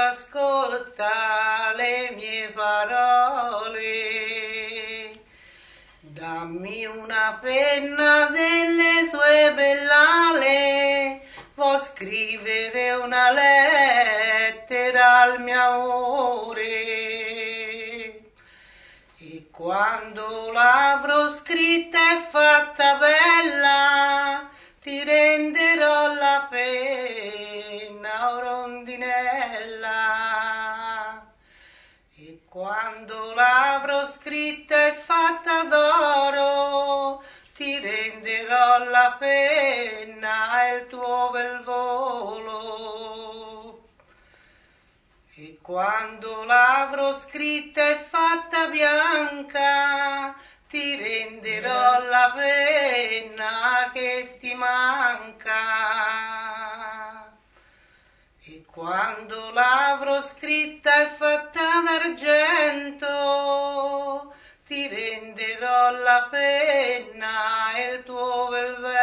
ascolta le mie parole. Dammi una penna delle tue bellale, vuoi scrivere una lettera al mio amore. E quando l'avrò scritta e fatta bella, ti renderò la penna o rondinella. E quando l'avrò scritta e fatta d'oro, ti renderò la penna e il tuo bel volo. E quando l'avrò scritta e fatta bianca, ti renderò la penna che ti manca. E quando l'avrò scritta e fatta d'argento, ti renderò la penna e il tuo bel